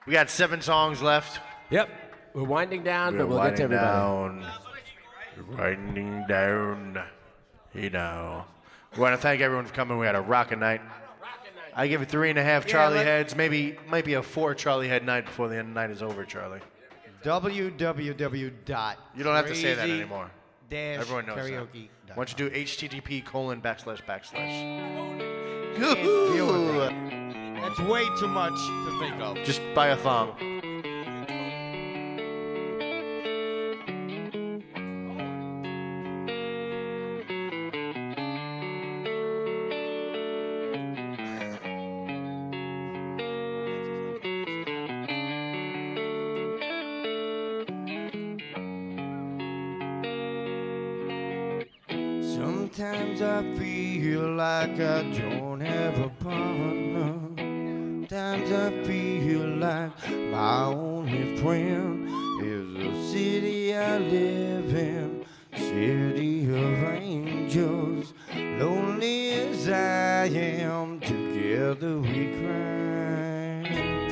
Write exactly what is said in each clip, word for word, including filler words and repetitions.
We got seven songs left. Yep. We're winding down, We're but we'll winding get to everybody. down. We're winding down. You know. We want to thank everyone for coming. We had a rockin' night. I give it three and a half Charlie let- heads. Maybe might be a four Charlie head night before the end of the night is over, Charlie. w w w dot You don't have to say that anymore. Dash Everyone knows karaoke. that. Why don't you do H T T P colon backslash backslash. Deal with it. That's way too much to think of. Just buy a thong. Sometimes I feel like I don't have a partner. Sometimes I feel like my only friend is the city I live in, city of angels. Lonely as I am, together we cry.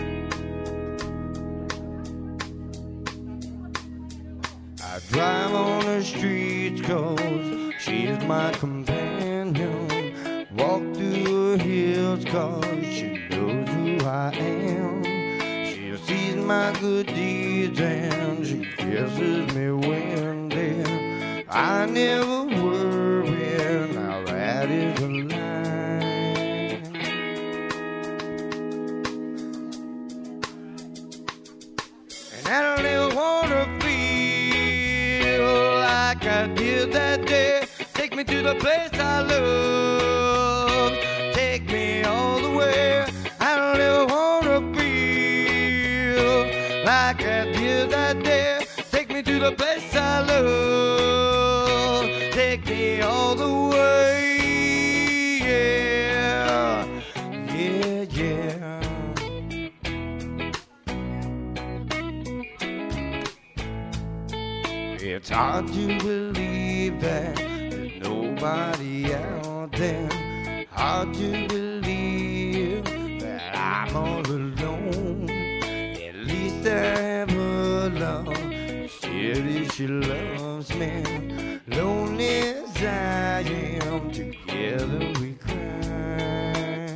I drive on the streets 'cause she's my companion. Walk through the hills 'cause she knows who I am. She sees my good deeds and she kisses me when there. I never worry, now that is a lie. And I don't ever wanna feel like I did that day. Take me to the place I love. Take me all the way. I don't ever wanna feel like I did that day. Take me to the place I love. Take me all the way. Yeah, yeah, yeah. It's hard to believe that there's nobody out there. Hard to believe that I'm all alone. At least I have a love. City, she loves me. Lonely as I am, together we cry.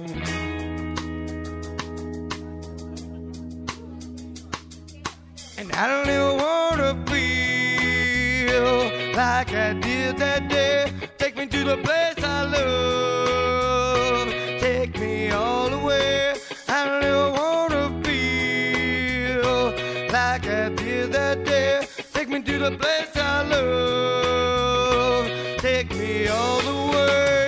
And I don't ever wanna feel like I did that day. Take me to the place I love. Take me all the way. I don't ever wanna feel like I did that day. Take me to the place I love. Take me all the way.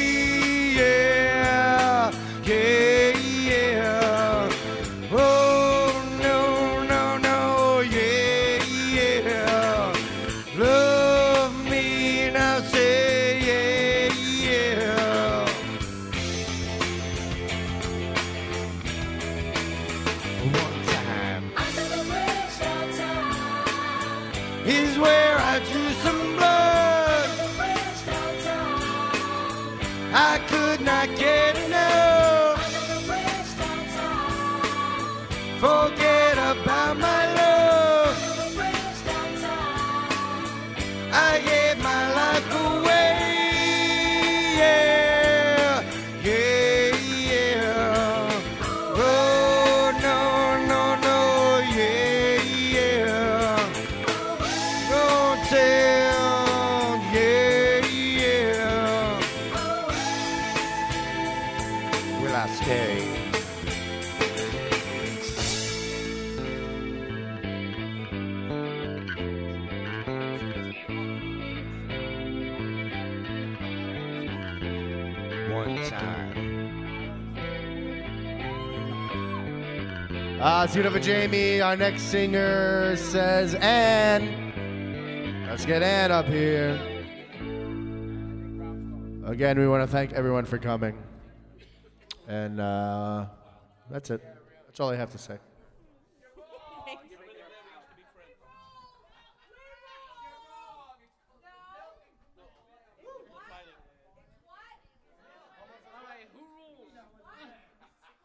Yeah, yeah, yeah. Oh, no, no, no, yeah, yeah. Love me now, say yeah, yeah. One time is where I drew some blood. I could not get enough. Forget about my love. I gave my life away. Yeah, yeah, yeah. Oh, no, no, no, yeah, yeah. Go tell, yeah, yeah. Will I stay? One time. Uh, so for Jamie, our next singer says, Ann. Let's get Ann up here. Again, we want to thank everyone for coming. And uh, that's it. That's all I have to say.